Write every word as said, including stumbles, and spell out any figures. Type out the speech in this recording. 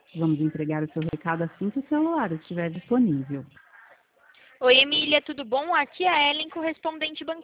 Vamos entregar o seu recado assim que o celular estiver disponível. Oi, Emília, tudo bom? Aqui é a Ellen, correspondente bancária.